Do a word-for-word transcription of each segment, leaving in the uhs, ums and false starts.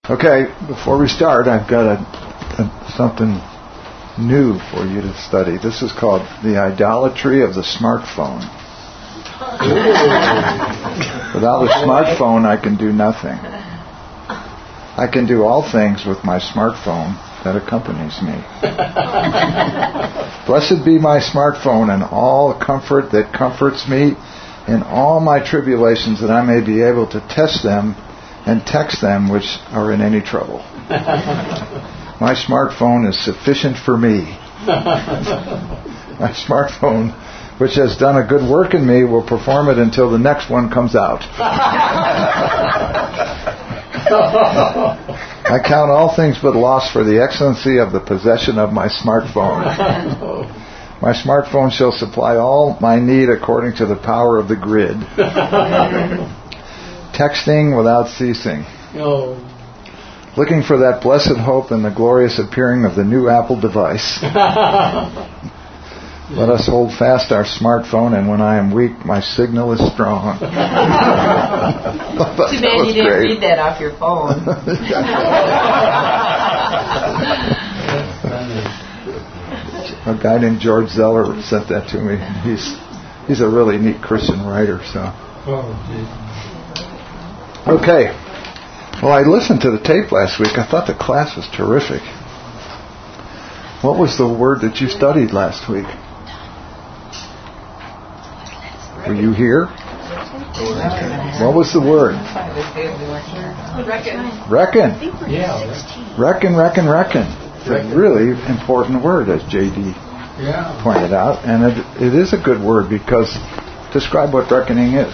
Okay, before we start, I've got a, a, something new for you to study. This is called the idolatry of the smartphone. Without a smartphone, I can do nothing. I can do all things with my smartphone that accompanies me. Blessed be my smartphone and all comfort that comforts me in all my tribulations, that I may be able to test them and text them which are in any trouble. My smartphone is sufficient for me. My smartphone, which has done a good work in me, will perform it until the next one comes out. I count all things but loss for the excellency of the possession of my smartphone. My smartphone shall supply all my need according to the power of the grid. Texting without ceasing. Looking for that blessed hope and the glorious appearing of the new Apple device. Let us hold fast our smartphone, and when I am weak, my signal is strong. Too bad you didn't great. read that off your phone. A guy named George Zeller sent that to me. He's he's a really neat Christian writer. So. Okay. Well, I listened to the tape last week. I thought the class was terrific. What was the word that you studied last week? Were you here? What was the word? Reckon. Reckon. Yeah. Reckon, reckon, reckon. It's a really important word, as J D Yeah. pointed out. And it, it is a good word because describe what reckoning is.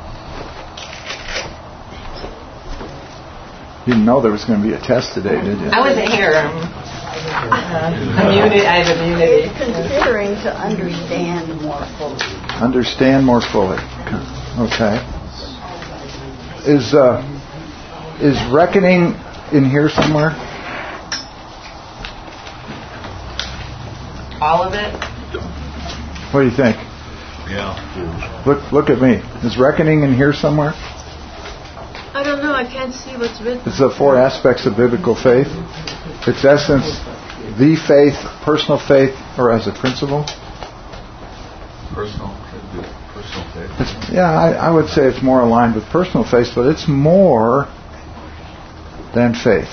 You didn't know there was going to be a test today, did you? I wasn't here. Um, uh, immunity. I have immunity. It's considering to understand more fully. Understand more fully. Okay. Is uh, is reckoning in here somewhere? All of it. What do you think? Yeah. Look look at me. Is reckoning in here somewhere? I don't know. I can't see what's written. It's the four aspects of biblical faith. Its essence, the faith, personal faith, or as a principle. Personal. Personal faith. It's, yeah, I, I would say it's more aligned with personal faith, but it's more than faith.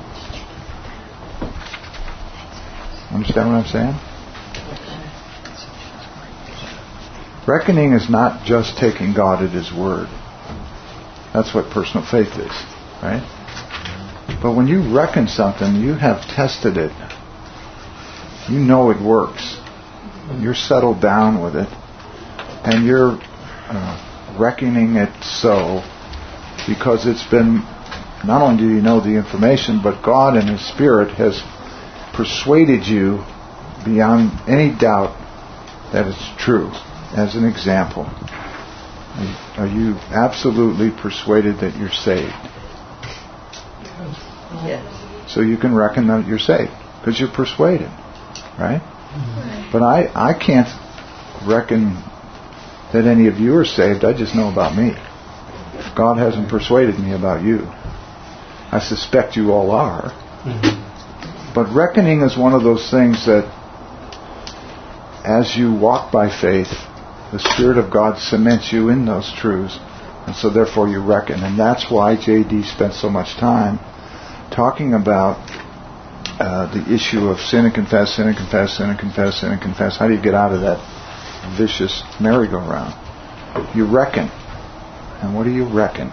Understand what I'm saying? Reckoning is not just taking God at His word. That's what personal faith is, right? But when you reckon something, you have tested it. You know it works. You're settled down with it. And you're uh, reckoning it so because it's been, not only do you know the information, but God in His Spirit has persuaded you beyond any doubt that it's true. As an example, are you absolutely persuaded that you're saved? Yes. So you can reckon that you're saved because you're persuaded, right? Mm-hmm. But I, I can't reckon that any of you are saved. I just know about me. God hasn't persuaded me about you. I suspect you all are. Mm-hmm. But reckoning is one of those things that as you walk by faith, the Spirit of God cements you in those truths, and so therefore you reckon. And that's why J D spent so much time talking about uh, the issue of sin and confess, sin and confess, sin and confess, sin and confess. How do you get out of that vicious merry-go-round? You reckon. And what do you reckon?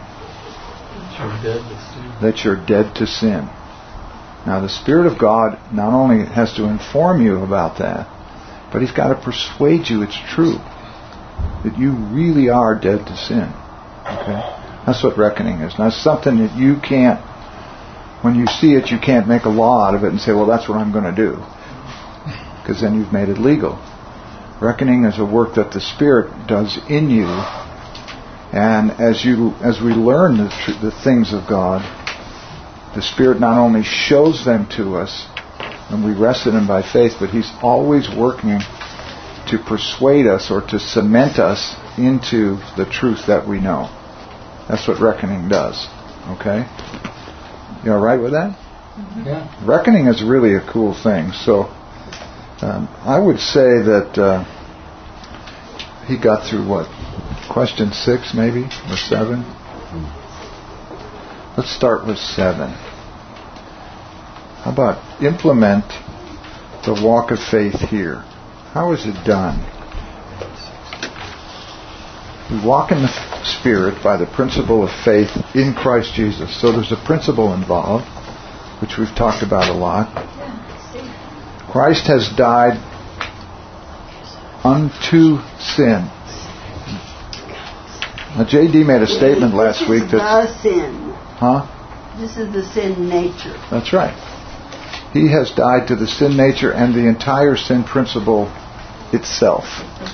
That you're dead to sin. Now the Spirit of God not only has to inform you about that, but He's got to persuade you it's true. That you really are dead to sin. Okay? That's what reckoning is. Now, it's something that you can't, when you see it, you can't make a law out of it and say, well, that's what I'm going to do. Because then you've made it legal. Reckoning is a work that the Spirit does in you. And as you, as we learn the, tr- the things of God, the Spirit not only shows them to us, and we rest in Him by faith, but He's always working to persuade us or to cement us into the truth that we know. That's what reckoning does. Okay? You all right with that? Mm-hmm. Yeah. Reckoning is really a cool thing. So um, I would say that uh, he got through what? Question six maybe? Or seven? Let's start with seven. How about implement the walk of faith here? How is it done? We walk in the Spirit by the principle of faith in Christ Jesus. So there's a principle involved, which we've talked about a lot. Christ has died unto sin. Now, J D made a statement last week that... This is the sin. Huh? This is the sin nature. That's right. He has died to the sin nature and the entire sin principle itself.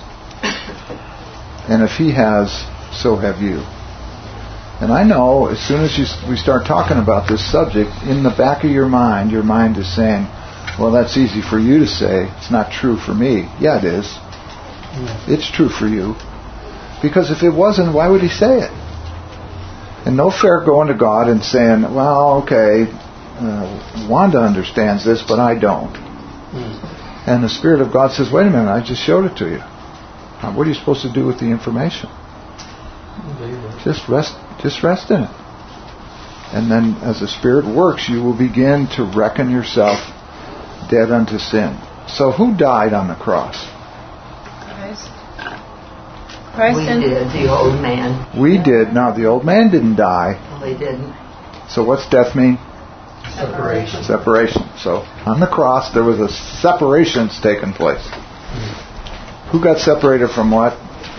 And if He has, so have you. And I know as soon as you, we start talking about this subject, in the back of your mind, your mind is saying, well, that's easy for you to say. It's not true for me. Yeah, it is. It's true for you. Because if it wasn't, why would He say it? And no fair going to God and saying, well, okay, uh, Wanda understands this, but I don't. Mm. And the Spirit of God says, wait a minute, I just showed it to you. Now, what are you supposed to do with the information? Just rest, just rest in it. And then as the Spirit works, you will begin to reckon yourself dead unto sin. So who died on the cross? Christ. Christ We and did, the old man. We did. Now, the old man didn't die. Well, they didn't. So what's death mean? Separation. Separation. So on the cross, there was a separation taking place. Who got separated from what?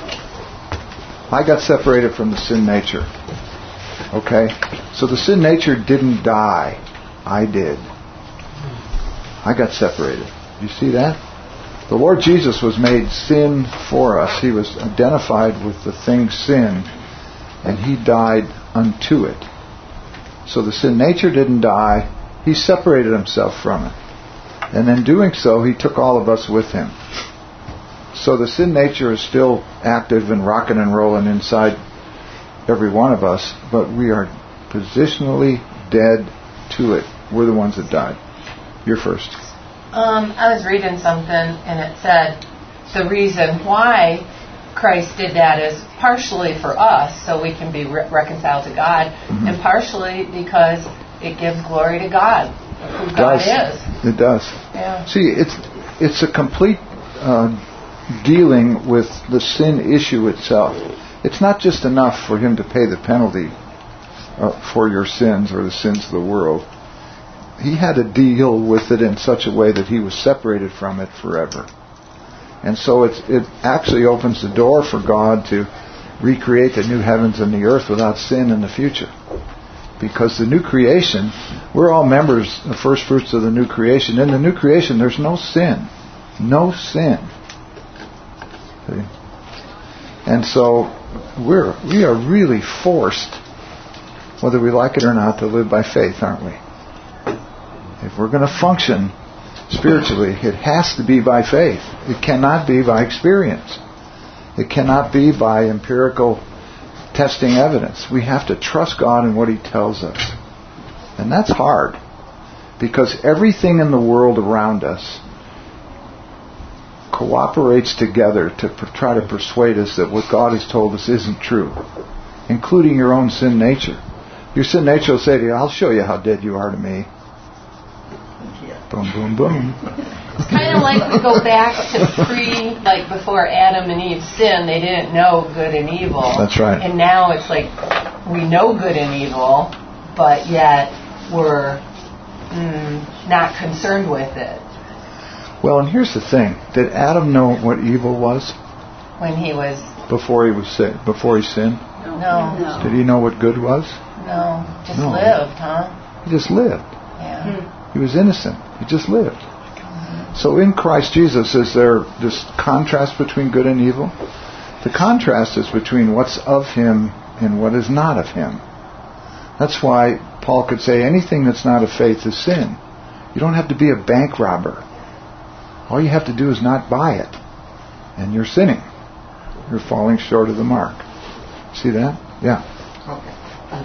I got separated from the sin nature. Okay? So the sin nature didn't die. I did. I got separated. You see that? The Lord Jesus was made sin for us. He was identified with the thing sin, and He died unto it. So the sin nature didn't die. He separated Himself from it. And in doing so, He took all of us with Him. So the sin nature is still active and rocking and rolling inside every one of us, but we are positionally dead to it. We're the ones that died. You're first. Um, I was reading something and it said the reason why Christ did that is partially for us so we can be re- reconciled to God, mm-hmm. and partially because it gives glory to God, who God is. It does. Yeah. See, it's it's a complete uh, dealing with the sin issue itself. It's not just enough for Him to pay the penalty uh, for your sins or the sins of the world. He had to deal with it in such a way that He was separated from it forever. And so it's, it actually opens the door for God to recreate the new heavens and the earth without sin in the future. Because the new creation, we're all members, the first fruits of the new creation. In the new creation, there's no sin. No sin. See? And so we're, we are really forced, whether we like it or not, to live by faith, aren't we? If we're going to function spiritually, it has to be by faith. It cannot be by experience. It cannot be by empirical testing evidence. We have to trust God in what He tells us. And that's hard, because everything in the world around us cooperates together to per- try to persuade us that what God has told us isn't true, including your own sin nature. Your sin nature will say to you, I'll show you how dead you are to me. Boom, boom, boom. It's kind of like we go back to pre, like before Adam and Eve sinned, they didn't know good and evil. That's right. And now it's like we know good and evil, but yet we're mm, not concerned with it. Well, and here's the thing. Did Adam know what evil was? When he was... Before he was sick, before he sinned? No. no. Did he know what good was? No. Just no. lived, huh? He just lived. Yeah. Hmm. He was innocent. He just lived. Mm-hmm. So in Christ Jesus, is there this contrast between good and evil? The contrast is between what's of Him and what is not of Him. That's why Paul could say anything that's not of faith is sin. You don't have to be a bank robber. All you have to do is not buy it. And you're sinning. You're falling short of the mark. See that? Yeah. Okay. Um,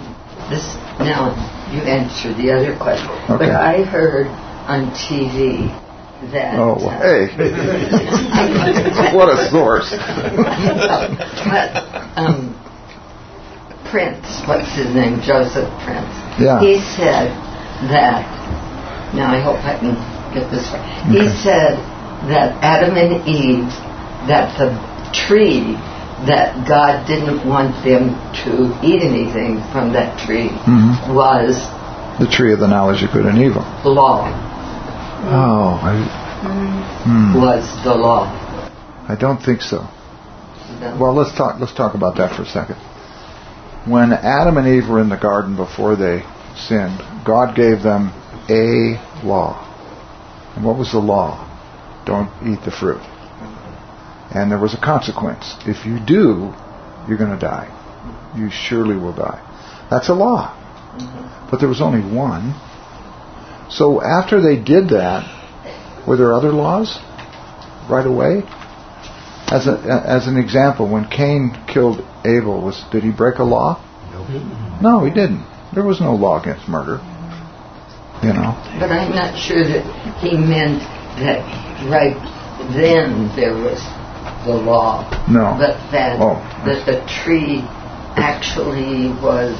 this now you answered the other question, Okay. but I heard on T V that. Oh, uh, hey. What a source. but um, Prince, what's his name? Joseph Prince. Yeah. He said that. Now I hope I can get this right. He Okay. said that Adam and Eve, that the tree, that God didn't want them to eat anything from that tree, Mhm. was The tree of the knowledge of good and evil. law. Oh, I, hmm. Was the law. I don't think so. The- Well, let's talk. Let's talk about that for a second. When Adam and Eve were in the garden before they sinned, God gave them a law. And what was the law? Don't eat the fruit. And there was a consequence. If you do, you're going to die. You surely will die. That's a law. But there was only one. So after they did that, were there other laws right away? As a, as an example, when Cain killed Abel, was did he break a law? No, he didn't. There was no law against murder. You know. But I'm not sure that he meant that right then there was the law. No. But that Oh. that the tree actually was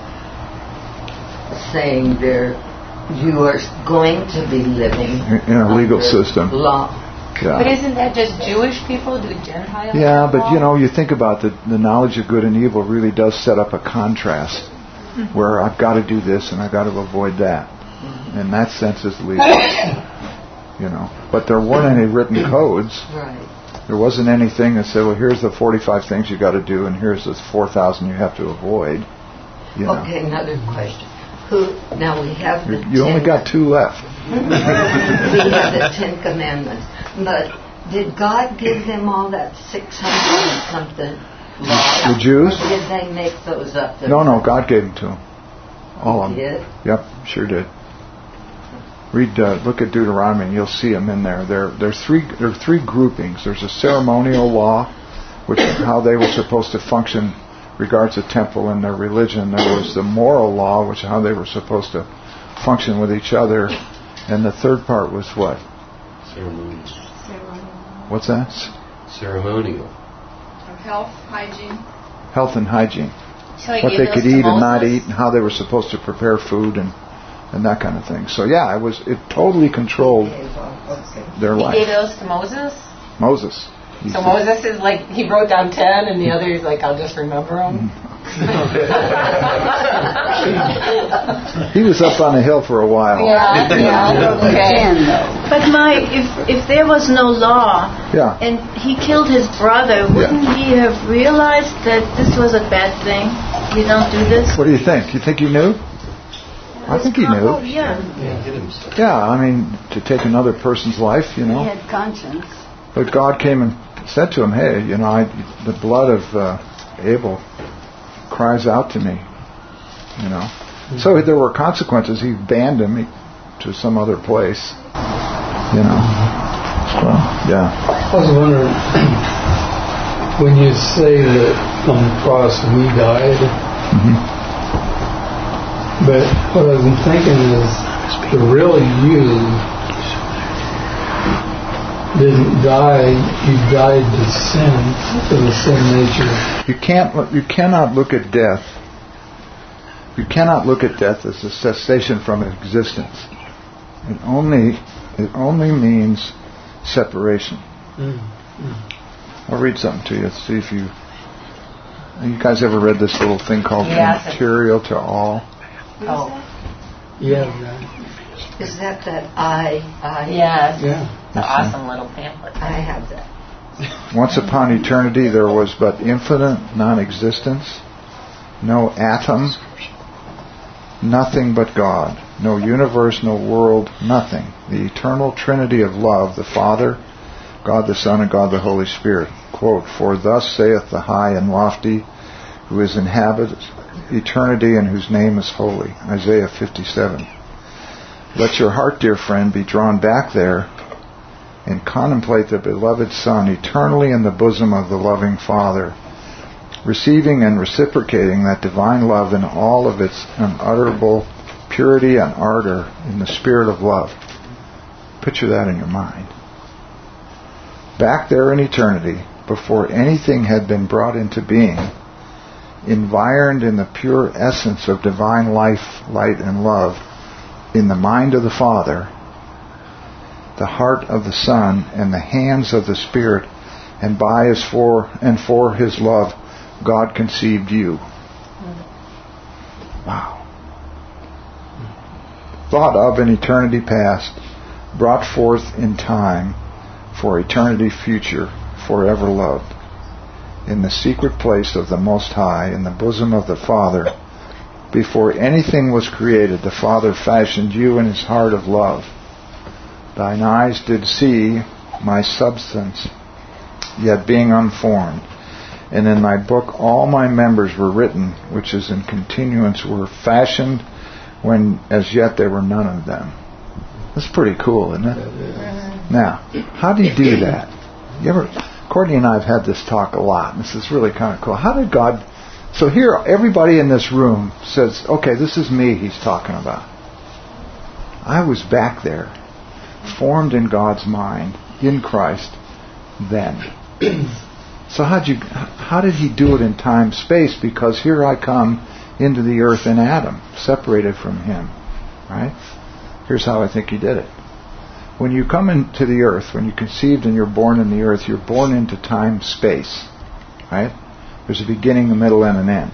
saying there you are going to be living In a legal under system. law. Yeah. But isn't that just Jewish people? Do Gentiles? Yeah, have but law? you know, you think about the the knowledge of good and evil really does set up a contrast where I've got to do this and I've got to avoid that. In that sense, it's legal. You know, but there weren't any written codes. Right. There wasn't anything that said, well, here's the forty-five things you got to do, and here's the four thousand you have to avoid. You know, Okay, another question. Who now we have the you only ten- got two left. we have the Ten Commandments. But did God give them all that six hundred and something law? The Jews? Or did they make those up? No, no, God gave them to them. All of them. Did? Yep, sure did. Read, uh, look at Deuteronomy, and you'll see them in there. There, there's three. There are three groupings. There's a ceremonial law, which is how they were supposed to function regards the temple and their religion. There was the moral law, which is how they were supposed to function with each other, and the third part was what? Ceremonial. What's that? Ceremonial. Health, hygiene. Health and hygiene. So he What gave they those could to eat and not Moses? eat, and how they were supposed to prepare food, and and that kind of thing. So yeah, it was it totally controlled their He life. gave those to Moses? Moses. He So said- Moses is like, he wrote down ten and the other's like, I'll just remember them? He was up on the hill for a while. Yeah, yeah, okay. Ten, though. But my, if if there was no law Yeah. and he killed his brother, wouldn't he have realized that this was a bad thing? You don't do this. What do you think? You think he knew? I think he knew. Oh, yeah. Yeah, hit himself. Yeah, I mean, to take another person's life, you He know. had conscience. But God came and said to him, hey, you know, I, the blood of uh, Abel cries out to me, you know. So there were consequences. He banned him to some other place, you know. So, yeah. I was wondering, when you say that on the cross we died, Mm-hmm. but what I've been thinking is, the real you didn't die, you died to sin, to the sin nature. You can't. You cannot look at death. You cannot look at death as a cessation from existence. It only. It only means separation. I'll read something to you. See if you. You guys ever read this little thing called Yes. Material to All? Oh, Yeah, right. Is that that I, I? yes. Yeah. It's an awesome little pamphlet. I have that. Once upon eternity there was but infinite non-existence, no atom, nothing but God, no universe, no world, nothing. The eternal Trinity of love, the Father, God the Son, and God the Holy Spirit. Quote, for thus saith the high and lofty, who is inhabited eternity and whose name is holy. Isaiah fifty-seven. Let your heart, dear friend, be drawn back there and contemplate the beloved Son eternally in the bosom of the loving Father. receiving and reciprocating that divine love in all of its unutterable purity and ardor in the spirit of love. Picture that in your mind. Back there in eternity, before anything had been brought into being, environed in the pure essence of divine life, light, and love, in the mind of the Father, the heart of the Son, and the hands of the Spirit, and by His for and for His love, God conceived you. Wow. Thought of in eternity past, brought forth in time, for eternity future, forever loved. In the secret place of the Most High, in the bosom of the Father, before anything was created, the Father fashioned you in His heart of love. Thine eyes did see my substance, yet being unformed. And in my book all my members were written, which is in continuance, were fashioned when as yet there were none of them. That's pretty cool, isn't it? Now, how do you do that? You ever, Courtney and I have had this talk a lot. This is really kind of cool. How did God... So here, everybody in this room says, okay, this is me he's talking about. I was back there, formed in God's mind, in Christ, then. So how'd you, how did He do it in time, space? Because here I come into the earth in Adam, separated from Him. Right? Here's how I think He did it. When you come into the earth, when you're conceived and you're born in the earth, you're born into time, space. Right? There's a beginning, a middle, and an end.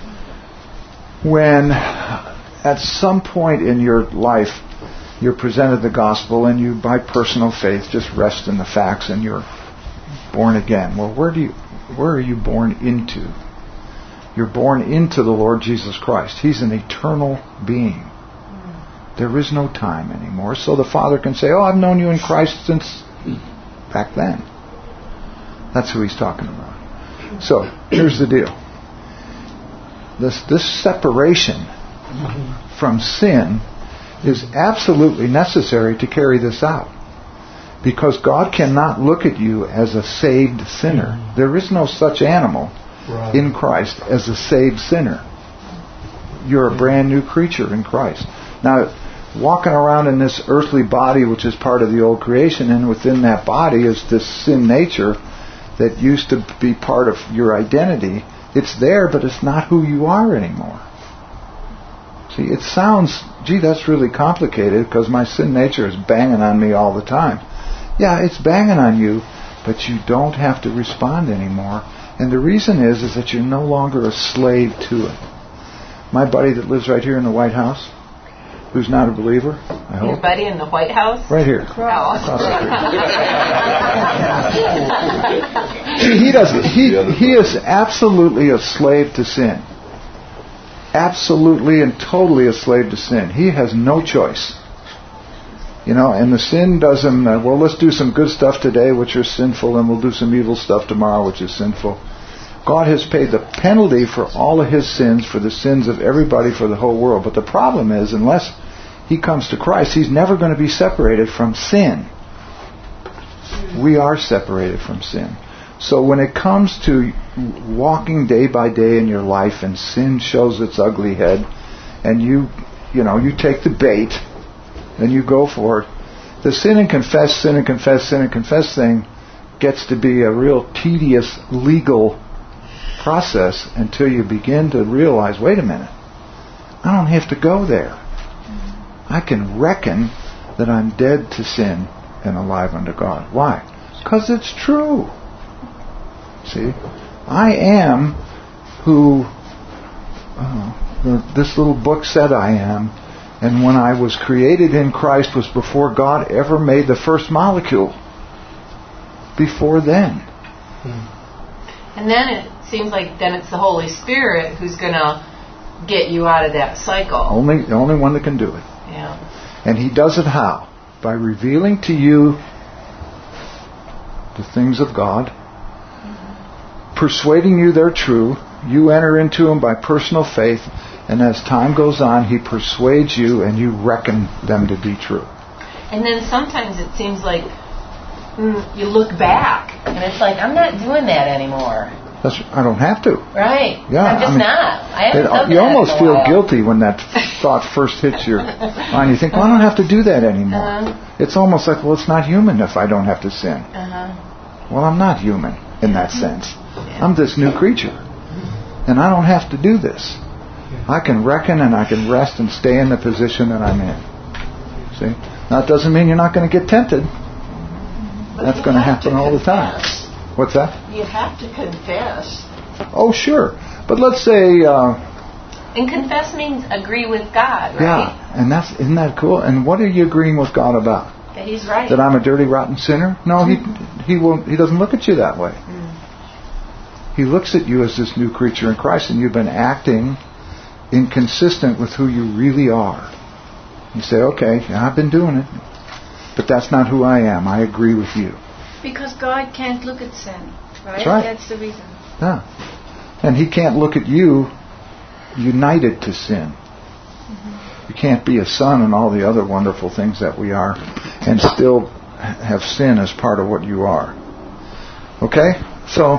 When at some point in your life you're presented the gospel and you, by personal faith, just rest in the facts and you're born again. Well, where do you, where are you born into? You're born into the Lord Jesus Christ. He's an eternal being. There is no time anymore. So the Father can say, oh, I've known you in Christ since back then. That's who He's talking about. So, here's the deal. This, this separation from sin is absolutely necessary to carry this out. Because God cannot look at you as a saved sinner. There is no such animal right. in Christ as a saved sinner. You're a brand new creature in Christ. Now, walking around in this earthly body, which is part of the old creation, and within that body is this sin nature that used to be part of your identity. It's there, but it's not who you are anymore. See, it sounds, gee, that's really complicated because my sin nature is banging on me all the time. Yeah, it's banging on you, but you don't have to respond anymore. And the reason is, is that you're no longer a slave to it. My buddy that lives right here in the White House, who's not a believer, I hope. Your buddy in the White House? Right here. Across. Across the street. See, he doesn't. He, he is absolutely a slave to sin. Absolutely and totally a slave to sin. He has no choice. You know, and the sin does him, uh, well, let's do some good stuff today, which are sinful, and we'll do some evil stuff tomorrow, which is sinful. God has paid the penalty for all of His sins, for the sins of everybody, for the whole world. But the problem is, unless he comes to Christ, he's never going to be separated from sin. We are separated from sin. So when it comes to walking day by day in your life and sin shows its ugly head, and you, you know, you take the bait and you go for it, the sin and confess, sin and confess, sin and confess thing gets to be a real tedious legal process until you begin to realize, wait a minute, I don't have to go there. I can reckon that I'm dead to sin and alive unto God. Why? Because it's true. See? I am who uh, this little book said I am, and when I was created in Christ was before God ever made the first molecule. Before then. And then it seems like then it's the Holy Spirit who's going to get you out of that cycle. Only the only one that can do it. Yeah. And He does it how? By revealing to you the things of God, mm-hmm. persuading you they're true. You enter into them by personal faith, and as time goes on, He persuades you and you reckon them to be true. And then sometimes it seems like mm, you look back and it's like, I'm not doing that anymore. That's, I don't have to. Right. Yeah, I'm just I mean, not. I haven't It, done you that almost in a feel while. guilty when that thought first hits your mind. You think, well, I don't have to do that anymore. Uh-huh. It's almost like, well, it's not human if I don't have to sin. Uh-huh. Well, I'm not human in that sense. I'm this new creature. And I don't have to do this. I can reckon and I can rest and stay in the position that I'm in. See? Now, it doesn't mean you're not going to get tempted. That's going to happen all the time. What's that? You have to confess. Oh, sure. But let's say... Uh, And confess means agree with God, right? yeah, and that's isn't that cool? And what are you agreeing with God about? That He's right. That I'm a dirty, rotten sinner? No, he he won't. He doesn't look at you that way. Mm. He looks at you as this new creature in Christ, and you've been acting inconsistent with who you really are. You say, okay, yeah, I've been doing it, but that's not who I am. I agree with you. Because God can't look at sin, right? That's right. That's the reason. Yeah, and He can't look at you united to sin. Mm-hmm. You can't be a son and all the other wonderful things that we are and still have sin as part of what you are. Okay? So,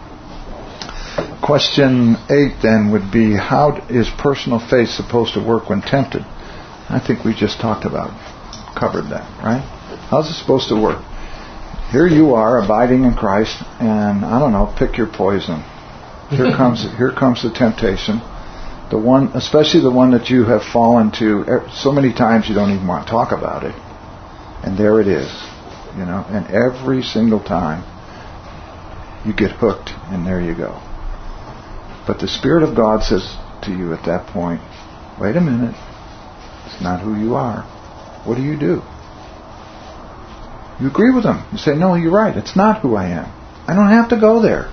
question eight then would be, how is personal faith supposed to work when tempted? I think we just talked about, covered that, right? How's it supposed to work? Here you are, abiding in Christ, and I don't know, pick your poison. Here comes here comes the temptation. The one, especially the one that you have fallen to so many times you don't even want to talk about it. And there it is, you know. And every single time you get hooked, and there you go. But the Spirit of God says to you at that point, wait a minute, it's not who you are. What do you do? You agree with Him. You say, no, you're right, it's not who I am. I don't have to go there.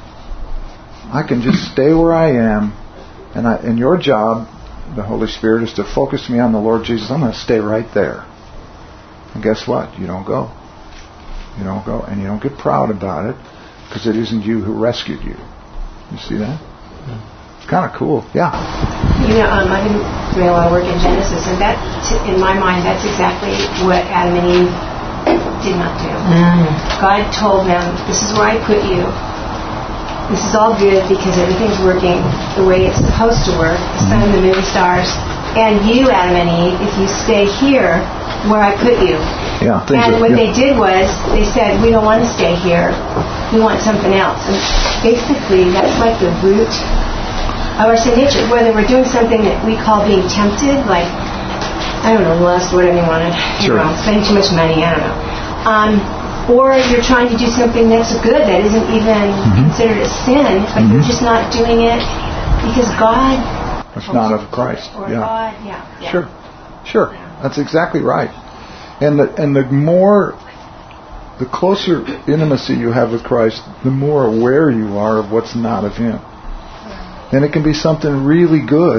I can just stay where I am. And, I, and your job, the Holy Spirit, is to focus me on the Lord Jesus. I'm going to stay right there. And guess what? You don't go. You don't go. And you don't get proud about it because it isn't you who rescued you. You see that? It's kind of cool. Yeah. You know, um, I've been doing a lot of work in Genesis, and that, in my mind, that's exactly what Adam and Eve did not do. Mm. God told them, this is where I put you. This is all good because everything's working the way it's supposed to work, the sun and the moon, stars. And you, Adam and Eve, if you stay here where I put you. Yeah, and are, what yeah. they did was, they said, we don't want to stay here. We want something else. And basically, that's like the root of our sin nature. Whether we're doing something that we call being tempted, like, I don't know, lust, whatever you wanted, sure. you know, spending too much money, I don't know. Um, Or you're trying to do something that's good that isn't even mm-hmm. considered a sin, but mm-hmm. you're just not doing it because God... It's not of Christ. Or yeah. God, yeah. yeah. Sure. Sure. Yeah. That's exactly right. And the, and the more... The closer intimacy you have with Christ, the more aware you are of what's not of Him. And it can be something really good,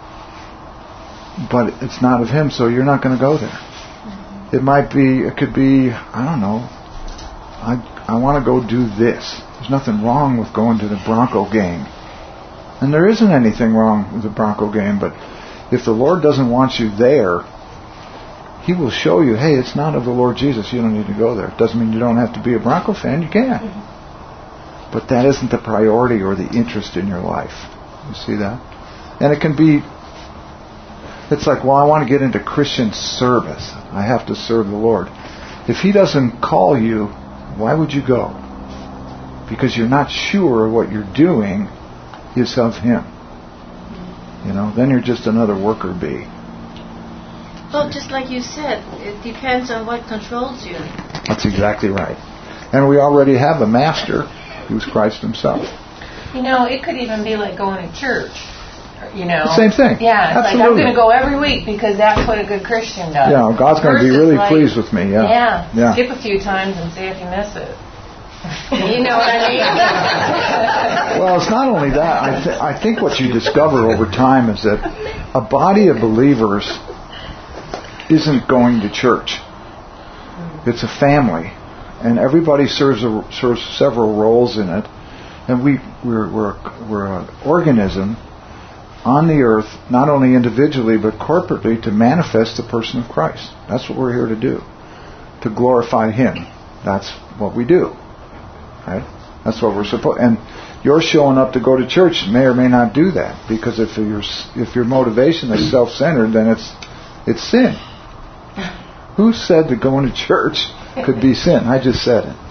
but it's not of Him, so you're not going to go there. Mm-hmm. It might be... It could be... I don't know... I I want to go do this. There's nothing wrong with going to the Bronco game. And there isn't anything wrong with the Bronco game, but if the Lord doesn't want you there, He will show you, hey, it's not of the Lord Jesus, you don't need to go there. It doesn't mean you don't have to be a Bronco fan, you can. Mm-hmm. But that isn't the priority or the interest in your life. You see that? And it can be, it's like, well, I want to get into Christian service. I have to serve the Lord. If He doesn't call you, why would you go? Because you're not sure what you're doing is of Him. You know, then you're just another worker bee. Well, just like you said, it depends on what controls you. That's exactly right. And we already have a master who's Christ Himself. You know, it could even be like going to church. You know, the same thing. Yeah, it's Absolutely. like I'm going to go every week because that's what a good Christian does. Yeah, God's going to be really like, pleased with me. Yeah. yeah, yeah. Skip a few times and see if you miss it. You know what I mean? Well, it's not only that. I, th- I think what you discover over time is that a body of believers isn't going to church. It's a family, and everybody serves a, serves several roles in it, and we we're we're we're an organism on the earth, not only individually but corporately, to manifest the person of Christ. That's what we're here to do, to glorify Him. That's what we do. Right? That's what we're supposed. And Your showing up to go to church may or may not do that, because if your if your motivation is self-centered, then it's it's sin. Who said that going to church could be sin? I just said it.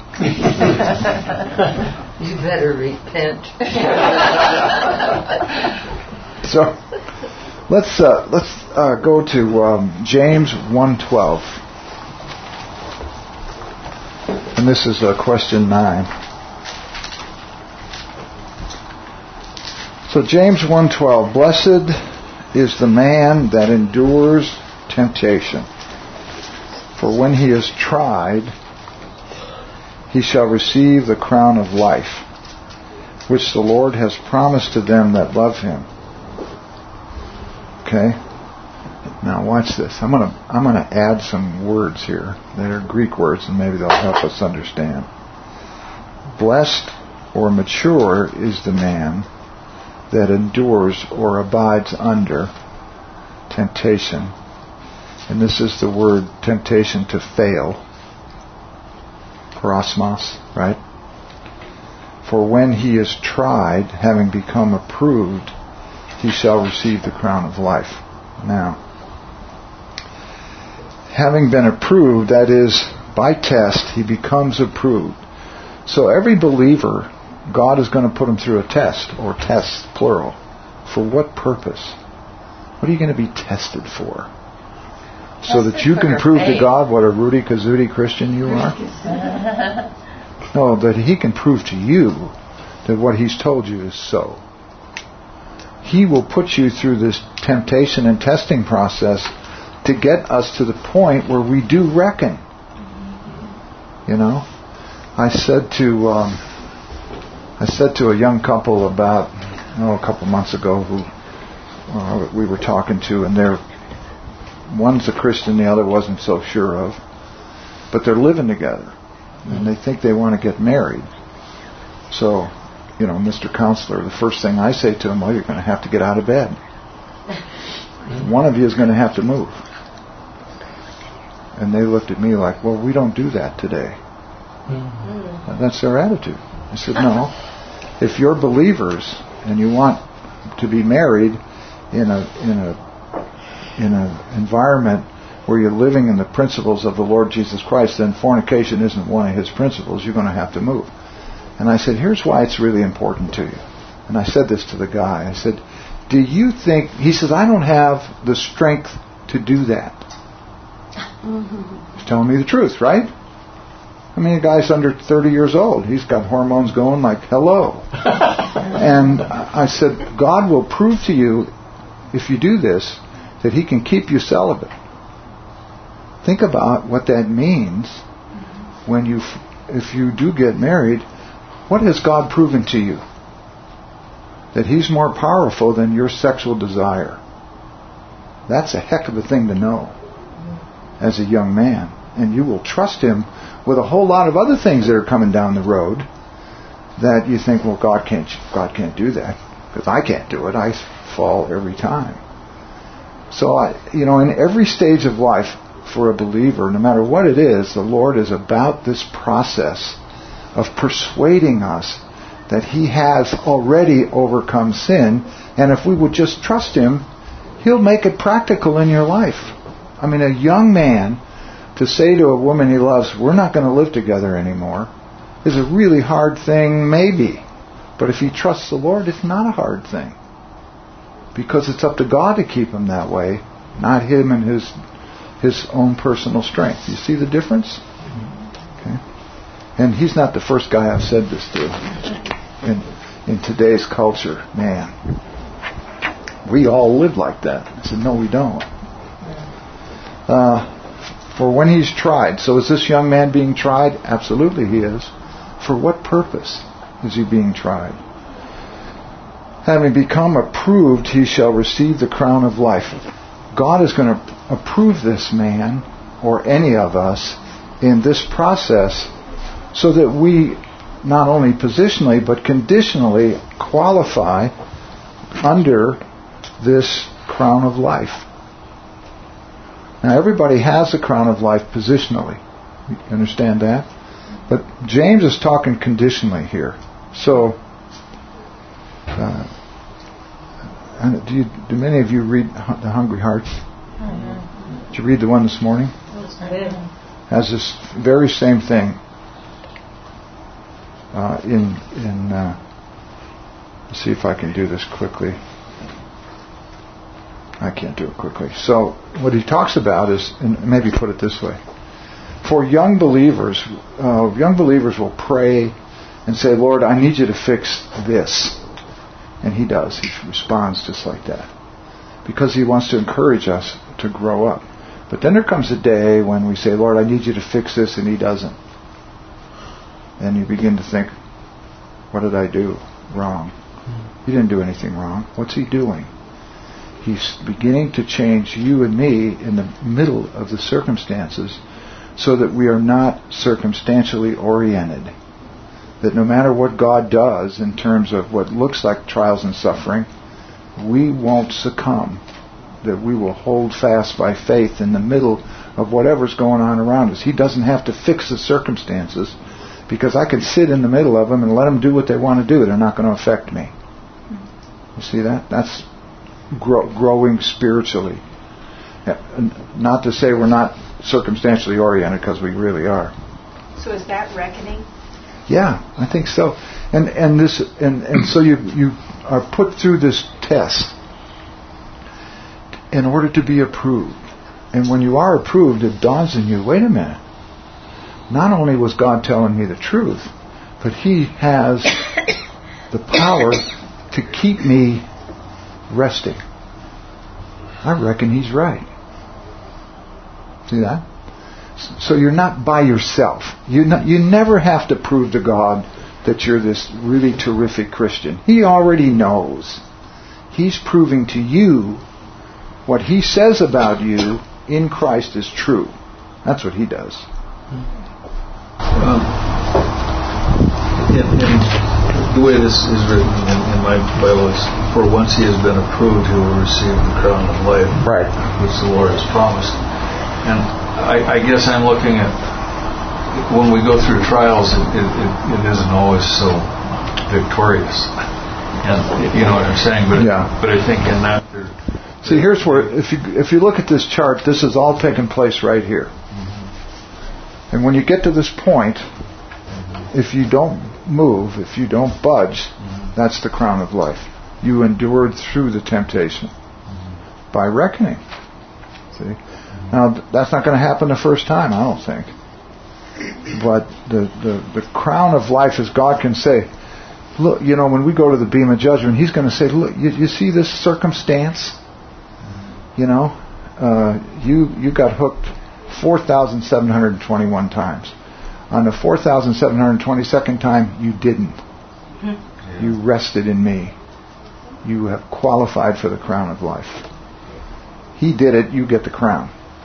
You better repent. So let's uh, let's uh, go to um, James one twelve, and this is uh, question nine. So James one twelve, blessed is the man that endures temptation, for when he is tried, he shall receive the crown of life, which the Lord has promised to them that love him. Okay? Now watch this. I'm gonna I'm gonna add some words here that are Greek words, and maybe they'll help us understand. Blessed or mature is the man that endures or abides under temptation. And this is the word temptation to fail. Parosmos, right? For when he is tried, having become approved, he shall receive the crown of life. Now, having been approved, that is, by test, he becomes approved. So every believer, God is going to put him through a test, or tests, plural. For what purpose? What are you going to be tested for? So that you can prove to God what a Rudy Kazootie Christian you are? No, that he can prove to you that what he's told you is so. He will put you through this temptation and testing process to get us to the point where we do reckon. You know? I said to um, I said to a young couple about oh, a couple months ago who uh, we were talking to, and they're one's a Christian, the other wasn't so sure of, but they're living together, and they think they want to get married. So, you know, Mister Counselor, the first thing I say to them, well, you're going to have to get out of bed. One of you is going to have to move. And they looked at me like, well, we don't do that today. Mm-hmm. That's their attitude. I said, no. If you're believers and you want to be married in a in a in an environment where you're living in the principles of the Lord Jesus Christ, then fornication isn't one of his principles. You're going to have to move. And I said, here's why it's really important to you. And I said this to the guy. I said, do you think... He says, I don't have the strength to do that. Mm-hmm. He's telling me the truth, right? I mean, the guy's under thirty years old. He's got hormones going like, hello. And I said, God will prove to you, if you do this, that he can keep you celibate. Think about what that means when you, if you do get married. What has God proven to you? That he's more powerful than your sexual desire. That's a heck of a thing to know as a young man. And you will trust him with a whole lot of other things that are coming down the road that you think, well, God can't, God can't do that, because I can't do it. I fall every time. So, I, you know, in every stage of life for a believer, no matter what it is, the Lord is about this process of persuading us that he has already overcome sin, and if we would just trust him, he'll make it practical in your life. I mean, a young man to say to a woman he loves, we're not going to live together anymore, is a really hard thing, maybe. But if he trusts the Lord, it's not a hard thing. Because it's up to God to keep him that way, not him and his his own personal strength. You see the difference? Okay. And he's not the first guy I've said this to. In in today's culture, man, we all live like that. I said, no, we don't. Uh, for when he's tried. So is this young man being tried? Absolutely he is. For what purpose is he being tried? Having become approved, he shall receive the crown of life. God is going to approve this man, or any of us, in this process, so that we not only positionally, but conditionally qualify under this crown of life. Now, everybody has the crown of life positionally. You understand that? But James is talking conditionally here. So, do, you, do many of you read The Hungry Heart? Mm-hmm. Did you read the one this morning? Has this very same thing uh, in in. Uh, let's see if I can do this quickly. I can't do it quickly. So what he talks about is, and maybe put it this way: for young believers, uh, young believers will pray and say, "Lord, I need you to fix this," and He does. He responds just like that because He wants to encourage us to grow up. But then there comes a day when we say, "Lord, I need you to fix this," and He doesn't. And you begin to think, "What did I do wrong?" He didn't do anything wrong. What's He doing? He's beginning to change you and me in the middle of the circumstances so that we are not circumstantially oriented. That no matter what God does in terms of what looks like trials and suffering, we won't succumb. That we will hold fast by faith in the middle of whatever's going on around us. He doesn't have to fix the circumstances because I can sit in the middle of them and let them do what they want to do. They're not going to affect me. You see that? That's grow, growing spiritually. Not to say we're not circumstantially oriented, because we really are. So is that reckoning? Yeah, I think so. And and this and, and so you you are put through this test in order to be approved. And when you are approved, it dawns on you, wait a minute. Not only was God telling me the truth, but He has the power to keep me resting. I reckon He's right. See that? So you're not by yourself. You not, you never have to prove to God that you're this really terrific Christian. He already knows. He's proving to you what He says about you in Christ is true. That's what He does. Um, in, in the way this is written in, in my Bible is, for once he has been approved, he will receive the crown of life, right, which the Lord has promised. And I, I guess I'm looking at, when we go through trials, it, it, it, it isn't always so victorious. And you know what I'm saying? But yeah. but I think in that there, see, here's where, if you if you look at this chart, this is all taking place right here. Mm-hmm. And when you get to this point, mm-hmm. if you don't move, if you don't budge, mm-hmm. that's the crown of life. You endured through the temptation mm-hmm. by reckoning. See? Mm-hmm. Now, that's not going to happen the first time, I don't think. But the, the, the crown of life is God can say, look, you know, when we go to the beam of judgment, He's going to say, look, you, you see this circumstance? You know, uh, you you got hooked four thousand seven hundred twenty-one times. On the four thousand seven hundred twenty-second time, you didn't. Mm-hmm. You rested in me. You have qualified for the crown of life. He did it, you get the crown.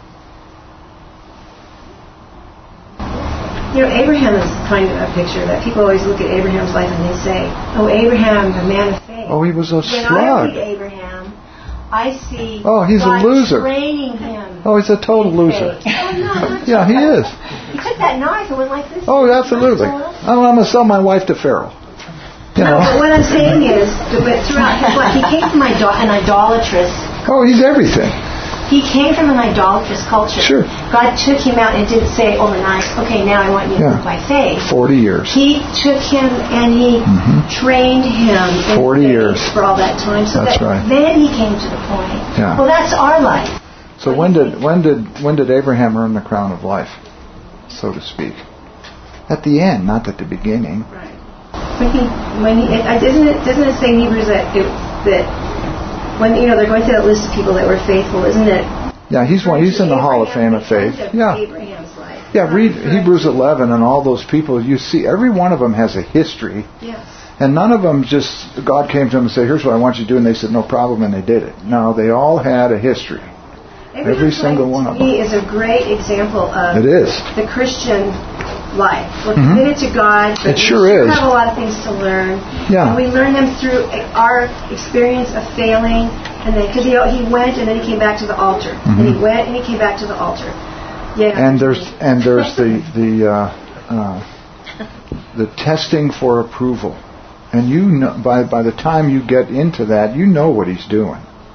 You know, Abraham is kind of a picture that people always look at Abraham's life and they say, oh, Abraham, the man of faith. Oh, he was a when slug. When I read Abraham, I see oh, he's God a loser. training him. Oh, he's a total loser. Oh, no, yeah, he is. He took that knife and went like this. Oh, absolutely. I'm, I'm going to sell my wife to Pharaoh. You no, know. but what I'm saying is, but throughout his life, he came from an idolatrous. Oh, he's everything. He came from an idolatrous culture. Sure. God took him out and didn't say overnight, okay, now I want you to yeah. live by faith. Forty years. He took him and he mm-hmm. trained him in Forty faith years for all that time. So that's that right. Then he came to the point. Yeah. Well, that's our life. So when did when did when did Abraham earn the crown of life, so to speak? At the end, not at the beginning. Right. When he when he it, isn't it doesn't it say in Hebrews that it, that when you know they're going through that list of people that were faithful, isn't it? Yeah, he's one. He's in the Hall of Fame of faith. Yeah. Abraham's life. Yeah, read Hebrews eleven and all those people. You see, every one of them has a history. Yes. And none of them just, God came to them and said, here's what I want you to do, and they said, no problem, and they did it. No, they all had a history. Abraham's every single one of them. He is a great example of it is. the Christian life. We're mm-hmm. committed to God, but it sure we is. have a lot of things to learn. Yeah. And we learn them through our experience of failing, and then because he, he went and then he came back to the altar, mm-hmm. and he went and he came back to the altar. Yeah. And there's and there's the the uh, uh, the testing for approval, and you know by by the time you get into that, you know what He's doing.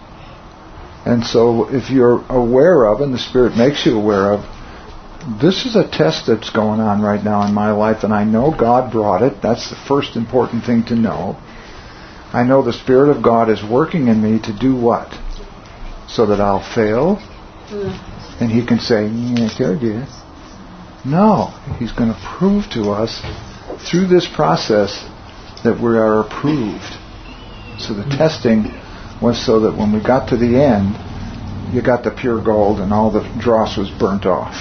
And so if you're aware of, and the Spirit makes you aware of, this is a test that's going on right now in my life, and I know God brought it. That's the first important thing to know. I know the Spirit of God is working in me to do what? So that I'll fail? Mm. And He can say, yeah, sure, dear. No, He's going to prove to us through this process that we are approved. So the testing was so that when we got to the end, you got the pure gold and all the dross was burnt off.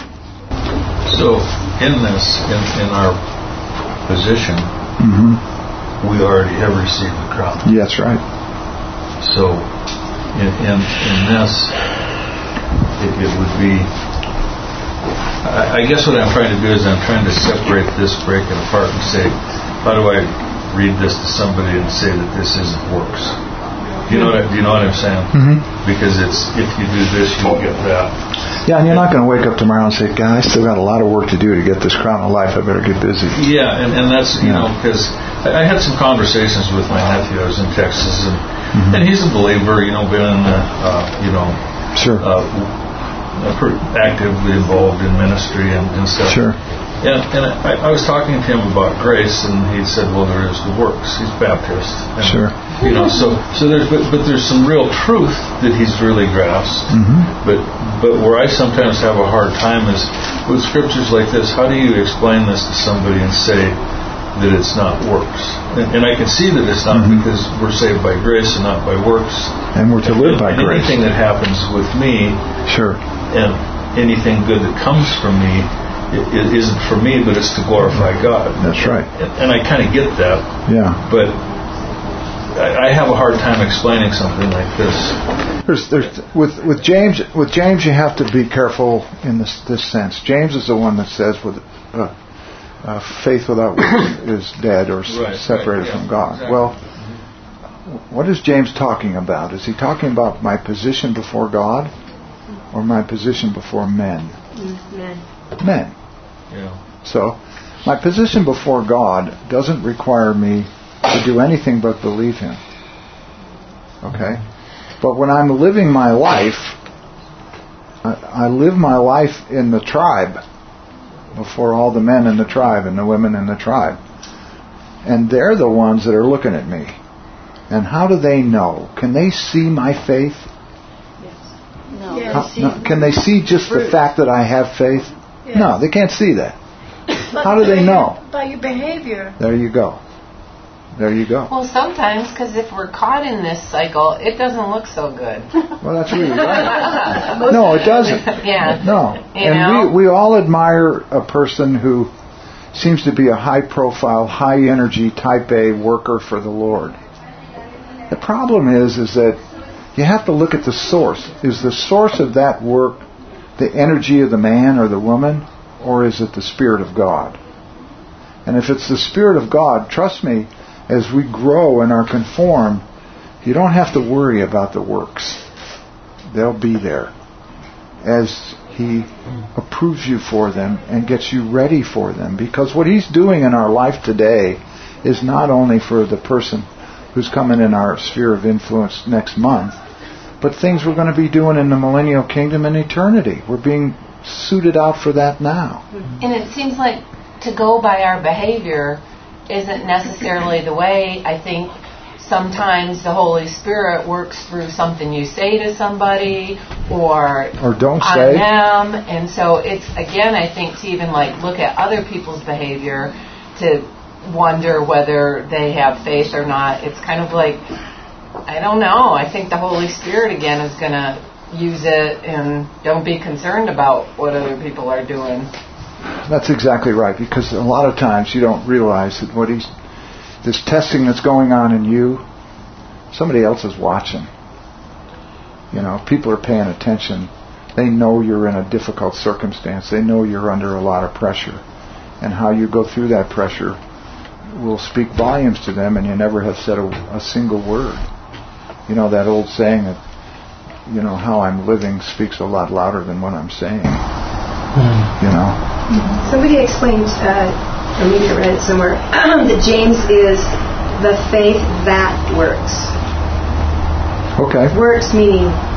So in this, in, in our position, mm-hmm. we already have received the crown. Yeah, that's right. So in in, in this, it, it would be, I, I guess what I'm trying to do is I'm trying to separate this, break it apart and say, how do I read this to somebody and say that this isn't works? Do you know what I, do you know what I'm saying? Mm-hmm. Because it's, if you do this, you'll get that. Yeah, and you're not going to wake up tomorrow and say, God, I still got a lot of work to do to get this crown of life. I better get busy. Yeah, and, and that's, you yeah. know, because I, I had some conversations with my nephew. I was in Texas, and, mm-hmm. and he's a believer, you know, been, in the, uh, you know, sure. uh, actively involved in ministry and, and stuff. Sure. And, and I, I was talking to him about grace, and he said, well, there is the works. He's Baptist. And, sure. You know, so so there's but, but there's some real truth that he's really grasped. Mm-hmm. But but where I sometimes have a hard time is with scriptures like this. How do you explain this to somebody and say that it's not works? And, and I can see that it's not mm-hmm. because we're saved by grace and not by works. And we're to live and, by and grace. Anything that happens with me, sure, and anything good that comes from me, it, it isn't for me, but it's to glorify God. That's right. And, and I kind of get that. Yeah. But I have a hard time explaining something like this. There's, there's, with with James, with James, you have to be careful in this this sense. James is the one that says, "With uh, uh, faith without works is dead or right, separated right, yeah, from God." Exactly. Well, mm-hmm. what is James talking about? Is he talking about my position before God, or my position before men? Men. Men. Yeah. So, my position before God doesn't require me to do anything but believe Him. Okay? But when I'm living my life, I, I live my life in the tribe before all the men in the tribe and the women in the tribe. And they're the ones that are looking at me. And how do they know? Can they see my faith? Yes. No. Yeah, How, no, can they see just fruit. The fact that I have faith? Yes. No, they can't see that. But how do they know? By your behavior. There you go. There you go. Well, sometimes, because if we're caught in this cycle, it doesn't look so good. Well, that's really right. No, it doesn't. Yeah. No. You and know? we we all admire a person who seems to be a high-profile, high-energy, type A worker for the Lord. The problem is, is that you have to look at the source. Is the source of that work the energy of the man or the woman, or is it the Spirit of God? And if it's the Spirit of God, trust me, as we grow and are conformed, you don't have to worry about the works. They'll be there as He approves you for them and gets you ready for them. Because what He's doing in our life today is not only for the person who's coming in our sphere of influence next month, but things we're going to be doing in the millennial kingdom and eternity. We're being suited out for that now. And it seems like to go by our behavior isn't necessarily the way. I think sometimes the Holy Spirit works through something you say to somebody or, or don't on say. them. And so it's, again, I think to even like look at other people's behavior to wonder whether they have faith or not. It's kind of like, I don't know. I think the Holy Spirit, again, is going to use it, and don't be concerned about what other people are doing. That's exactly right, because a lot of times you don't realize that what he's, this testing that's going on in you, somebody else is watching. You know, people are paying attention. They know you're in a difficult circumstance. They know you're under a lot of pressure. And how you go through that pressure will speak volumes to them, and you never have said a, a single word. You know, that old saying that, you know, how I'm living speaks a lot louder than what I'm saying. Mm. You know? Somebody explained, uh, or maybe I read it somewhere, that James is the faith that works. Okay. Works meaning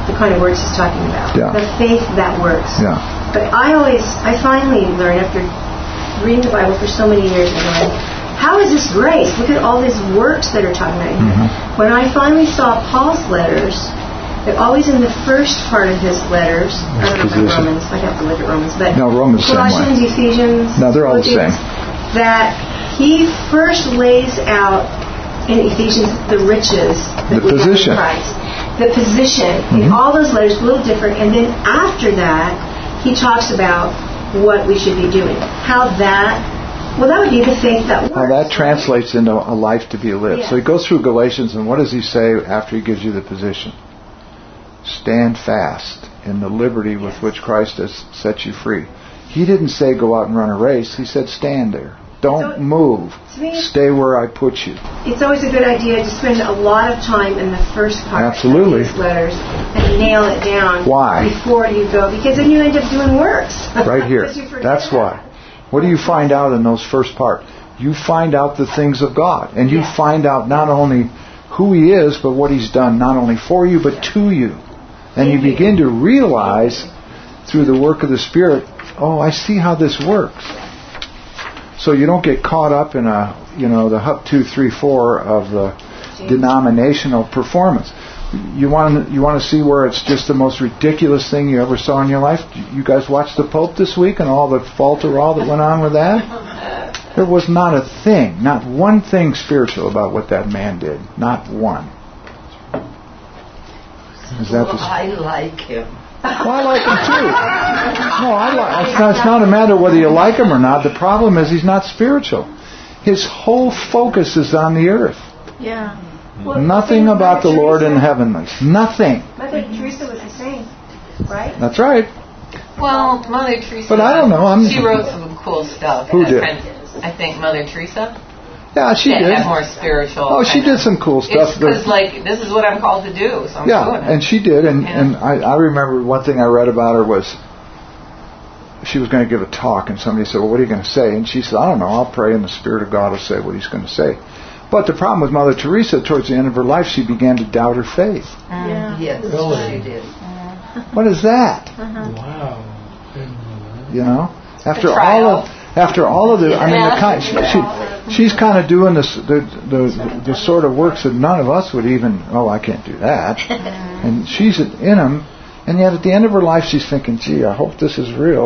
the kind of works he's talking about. Yeah. The faith that works. Yeah. But I always, I finally learned after reading the Bible for so many years and going, how is this grace? Look at all these works that are talking about here. Mm-hmm. When I finally saw Paul's letters, they're always in the first part of his letters. I don't know about Romans. I have to look at Romans. But no, Romans Colossians, same way. Ephesians. No, they're all the same. That he first lays out in Ephesians the riches that the we position. have in Christ. The position. Mm-hmm. In all those letters, a little different. And then after that, he talks about what we should be doing. How that... Well, that would be the faith that works. How that translates into a life to be lived. Yeah. So he goes through Galatians, and what does he say after he gives you the position? Stand fast in the liberty with which Christ has set you free. He didn't say go out and run a race. He said stand there. Don't so, move. Stay where I put you. It's always a good idea to spend a lot of time in the first part Absolutely. of these letters and nail it down. Why? Before you go, because then you end up doing works. Right here. That's why. What do you find out in those first part? You find out the things of God. And you yeah. find out not only who He is, but what He's done not only for you, but to you. And you begin to realize through the work of the Spirit, oh, I see how this works. So you don't get caught up in a, you know, the hup two, three, four of the denominational performance. You want to, you want to see where it's just the most ridiculous thing you ever saw in your life? You guys watched the Pope this week and all the falterall that went on with that? There was not a thing, not one thing spiritual about what that man did. Not one. Is that well, the... I like him. Well, I like him too. No, I like. It's not, it's not a matter whether you like him or not. The problem is he's not spiritual. His whole focus is on the earth. Yeah. Well, Nothing about the Lord in heavenlies. Nothing. Mother Teresa was the same, right? That's right. Well, Mother Teresa. But I don't know. I'm, she wrote some cool stuff. Who did? Kind of, I think Mother Teresa. Yeah, she that did. Had more spiritual. Oh, she did some cool stuff. Because, like, this is what I'm called to do, so I'm yeah, doing it. and she did. And, yeah. and I, I remember one thing I read about her was she was going to give a talk, and somebody said, well, what are you going to say? And she said, I don't know. I'll pray, and the Spirit of God will say what He's going to say. But the problem with Mother Teresa, towards the end of her life, she began to doubt her faith. Mm. Yeah. Yes, Really? she did. Mm. What is that? Uh-huh. Wow. You know, after all of after all of the, I mean, the kind, she, she, she's kind of doing this, the, the the sort of works that none of us would even. Oh, I can't do that. And she's in them, and yet at the end of her life, she's thinking, "Gee, I hope this is real."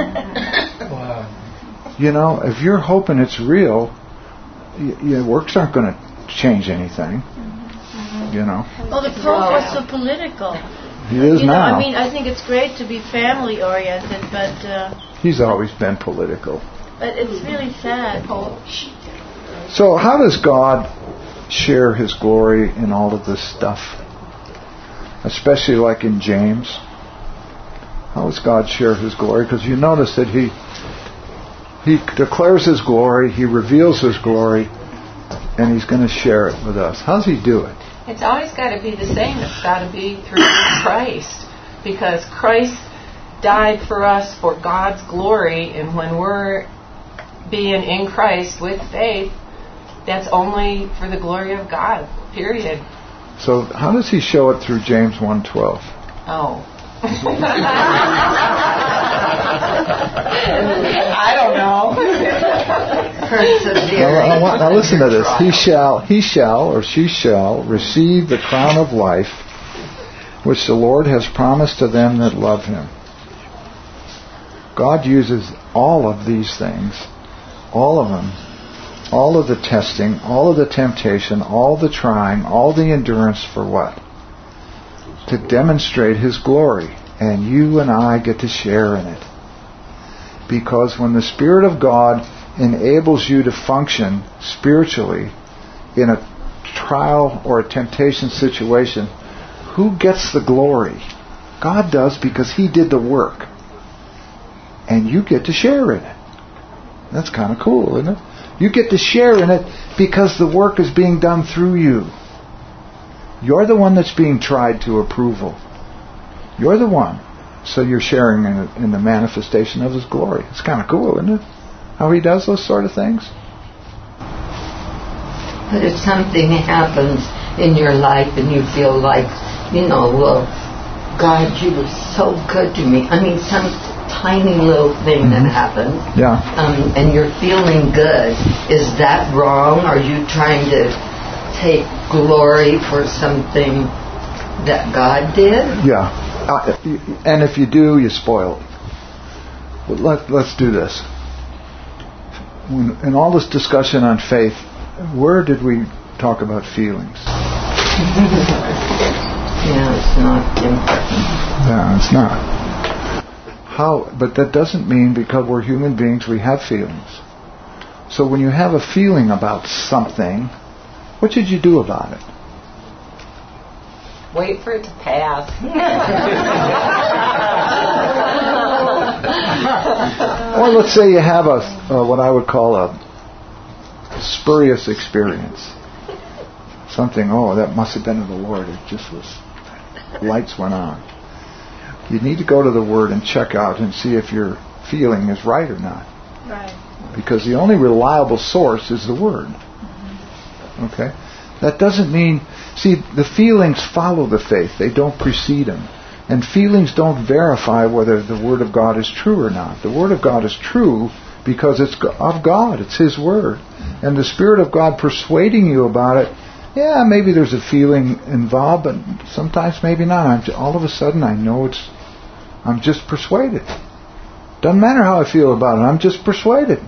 Wow. You know, if you're hoping it's real, y- your works aren't going to change anything. You know. Well, the Pope was so political. He is you know, now. I mean, I think it's great to be family oriented, but uh, He's always been political. but it's really sad. So how does God share His glory in all of this stuff? Especially like in James. How does God share His glory? Because you notice that He He declares His glory, He reveals His glory, and He's going to share it with us. How does He do it? It's always got to be the same. It's got to be through Christ. Because Christ died for us for God's glory, and when we're being in Christ with faith, that's only for the glory of God, period. So how does He show it through James one twelve? Oh. I don't know. Now, now, now listen to this. He shall, he shall, or she shall receive the crown of life which the Lord has promised to them that love Him. God uses all of these things, all of them, all of the testing, all of the temptation, all the trying, all the endurance for what? To demonstrate His glory. And you and I get to share in it. Because when the Spirit of God enables you to function spiritually in a trial or a temptation situation, who gets the glory? God does, because He did the work. And you get to share in it. That's kind of cool, isn't it? You get to share in it because the work is being done through you. You're the one that's being tried to approval. You're the one. So you're sharing in, it, in the manifestation of His glory. It's kind of cool, isn't it? How He does those sort of things. But if something happens in your life and you feel like, you know, well, God, you were so good to me. I mean, some tiny little thing that happened. Yeah. Um, and you're feeling good. Is that wrong? Are you trying to take glory for something that God did? Yeah. Uh, and if you do, you spoil it. But let, let's do this. When, in all this discussion on faith, where did we talk about feelings? Yeah, it's not important. No, it's not. How? But that doesn't mean because we're human beings we have feelings. So when you have a feeling about something, what should you do about it? Wait for it to pass. Or let's say you have a, a what I would call a spurious experience. Something, oh, that must have been of the Lord. It just was, lights went on. You need to go to the Word and check out and see if your feeling is right or not. Right. Because the only reliable source is the Word. Okay? That doesn't mean... See, the feelings follow the faith. They don't precede them. And feelings don't verify whether the Word of God is true or not. The Word of God is true because it's of God. It's His Word. And the Spirit of God persuading you about it, yeah, maybe there's a feeling involved, but sometimes maybe not. I'm just, all of a sudden I know it's... I'm just persuaded. Doesn't matter how I feel about it. I'm just persuaded.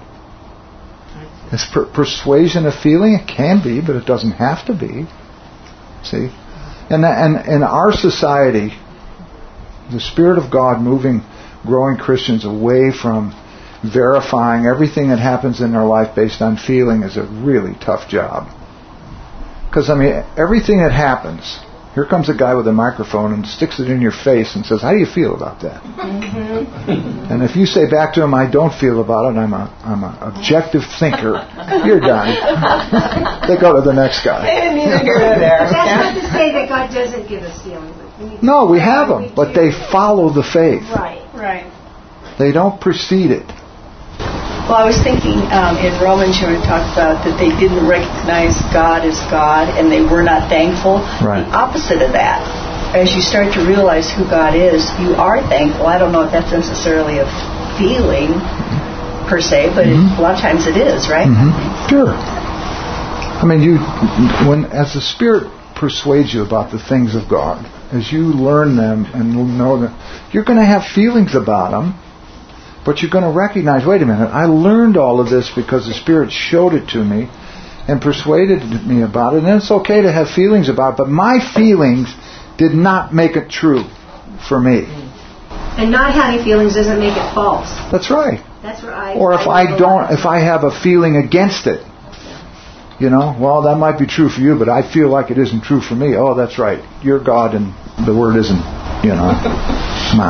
Is per- persuasion a feeling? It can be, but it doesn't have to be. See? And, and in our society, the Spirit of God moving growing Christians away from verifying everything that happens in their life based on feeling is a really tough job. Because, I mean, everything that happens, here comes a guy with a microphone and sticks it in your face and says, how do you feel about that? Mm-hmm. And if you say back to him, I don't feel about it, I'm a I'm an objective thinker, you're done. They go to the next guy. And neither here nor there. That's not to say that God doesn't give us feelings. We no, we have them, but they follow the faith. Right. Right. They don't precede it. Well, I was thinking um, in Romans you were talking about that they didn't recognize God as God and they were not thankful. Right. The opposite of that. As you start to realize who God is, you are thankful. I don't know if that's necessarily a feeling per se, but mm-hmm. it, a lot of times it is, right? Mm-hmm. Sure. I mean, you when as the Spirit persuades you about the things of God, as you learn them and know them, you're going to have feelings about them. But you're going to recognize, wait a minute, I learned all of this because the Spirit showed it to me and persuaded me about it. And it's okay to have feelings about it, but my feelings did not make it true for me. And not having feelings doesn't make it false. That's right. That's where I... Or if I, I don't, if I have a feeling against it, you know, well, that might be true for you, but I feel like it isn't true for me. Oh, that's right. You're God and the Word isn't, you know. Come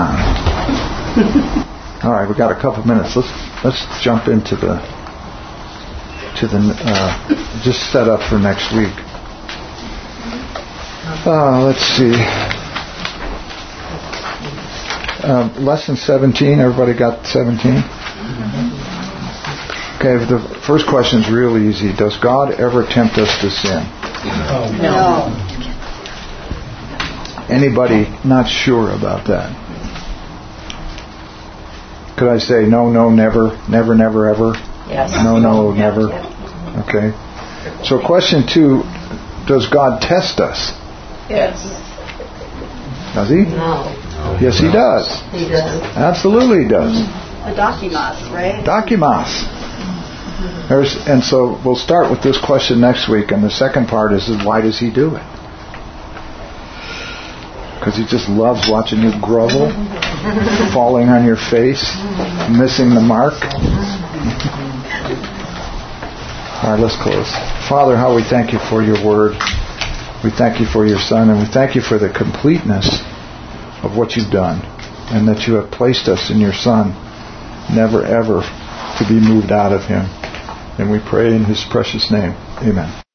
on. All right, we've got a couple minutes. Let's let's jump into the to the uh, just set up for next week. Uh, let's see. Uh, lesson seventeen. Everybody got seventeen? Okay. The first question is real easy. Does God ever tempt us to sin? No. Anybody not sure about that? Could I say no, no, never, never, never, ever? Yes. No, no, never. Okay. So question two, does God test us? Yes. Does He? No. Yes, He does. He does. Absolutely He does. The Dokimos, right? Dokimos. There's, and so we'll start with this question next week, and the second part is, is why does He do it? Because He just loves watching you grovel, falling on your face, missing the mark. All right, let's close. Father, how we thank You for Your Word. We thank You for Your Son, and we thank You for the completeness of what You've done, and that You have placed us in Your Son, never ever to be moved out of Him. And we pray in His precious name. Amen.